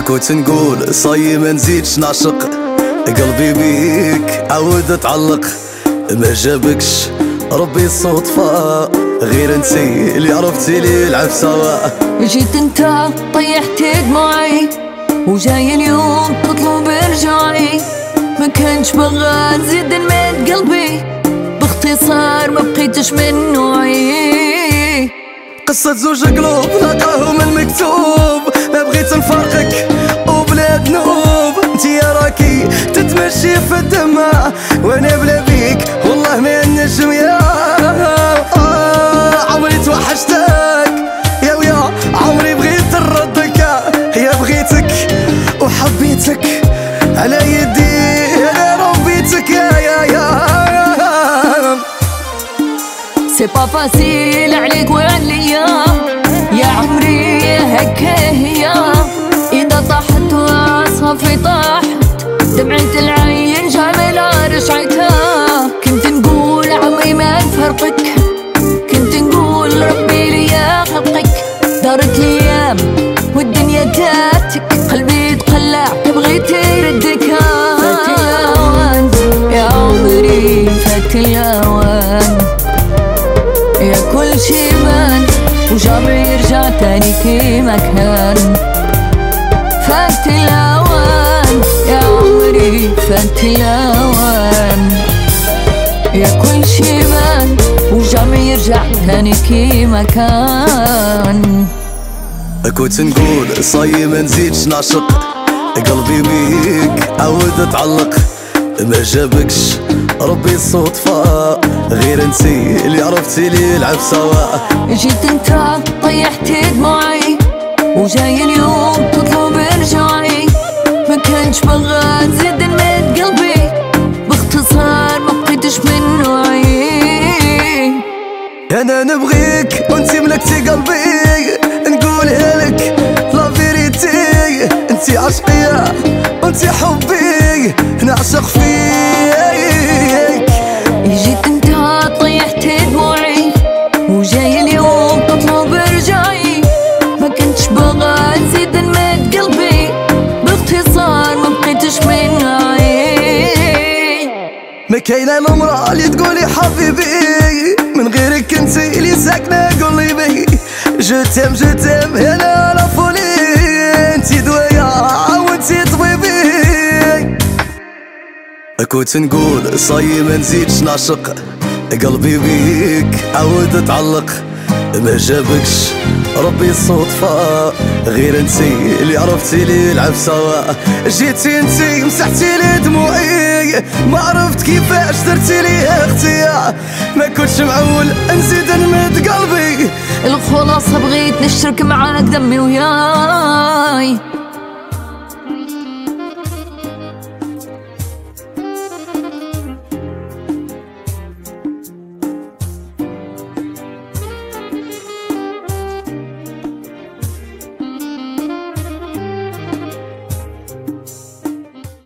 كنت نقول صاي ما نزيدش نعشق، قلبي بيك عاود اتعلق. ما جابكش ربي الصدفة، غير انتي اللي عرفتي لي العب سوا. جيت انت طيحت دموعي، وجاي اليوم تطلب رجعي. ما كانش بغى نزيد نمد قلبي، باختصار ما بقيتش من نوعي. قصة زوج قلوب لاقاهم المكتوب، ما بغيت نفارقك وبلا ذنوب. انتي راكي تتمشي في الدمع، وانا بلا بيك والله ما نجم. يا عمري توحشتك يا ويا عمري بغيت نردك. يا بغيتك وحبيتك على يدي انا ربيتك. يا سي با فاسيل عليك وعليا يا عمري، هكا هي. إذا طاحت وصافي طاحت، دمعة العين جاملة رجعتها. كنت نقول عمري ما نفرقك، كنت نقول ربي ليا خلقك. دارت الأيام والدنيا دارتك، قلبي تقلع بغيت يردك. فات الأوان يا عمري، فات الأوان. يا كل شي بان وجامعي يرجع تاني كيما كان. فات الأوان يا عمري، فات الأوان. يا كل شي بان وجامعي يرجع تاني كيما كان. كنت نقول صاي ما نزيدش نعشق، قلبي بيك عاود اتعلق. ما جابكش ربي الصدفة، غير انتي اللي عرفتي لي العب سوا. جيت انت طيحت دموعي، وجاي اليوم تطلب رجعي. ما كانش بغى نزيد نمد قلبي، باختصار ما بقيتش من نوعي. انا نبغيك وانتي ملكتي قلبي، نقولها لك لا فيريتي. انتي عشقية وانتي حبي، نعشق فيك. جيت انت طيحت دموعي، وجاي اليوم تطلب رجعي. ما كنتش بغى نزيد نمد قلبي، باختصار ما بقيتش من نوعي. ما كاينه المرأة اللي تقولي حبيبي، من غيرك انتي اللي ساكنة قلبي بي. جو تيم هنا على فولي، انتي دوايا وانتي طبيبي. كنت نقول صاي ما نزيدش نعشق، قلبي بيك عاود اتعلق. ما جابكش ربي الصدفة، غير انتي اللي عرفتي لي العب سوا. جيتي انتي مسحتي لي دموعي، ما عرفت كيفاش درتي لي اختي. ما كنتش معول نزيد نمد قلبي، الخلاصة بغيت نشترك معاك دمي وياي.